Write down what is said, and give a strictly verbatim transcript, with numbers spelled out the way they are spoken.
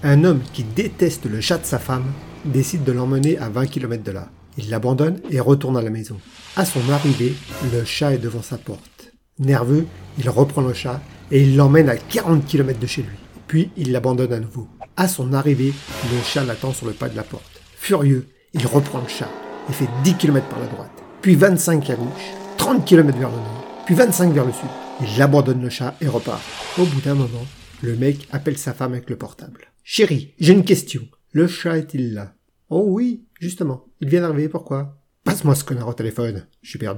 Un homme qui déteste le chat de sa femme décide de l'emmener à vingt kilomètres de là. Il l'abandonne et retourne à la maison. À son arrivée, le chat est devant sa porte. Nerveux, il reprend le chat et il l'emmène à quarante kilomètres de chez lui. Puis il l'abandonne à nouveau. À son arrivée, le chat l'attend sur le pas de la porte. Furieux, il reprend le chat et fait dix kilomètres par la droite, puis vingt-cinq à gauche, trente kilomètres vers le nord, puis vingt-cinq vers le sud. Il abandonne le chat et repart. Au bout d'un moment, le mec appelle sa femme avec le portable. « Chérie, j'ai une question. Le chat est-il là ?»« Oh oui, justement. Il vient d'arriver, pourquoi ?»« Passe-moi ce connard au téléphone. Je suis perdu. »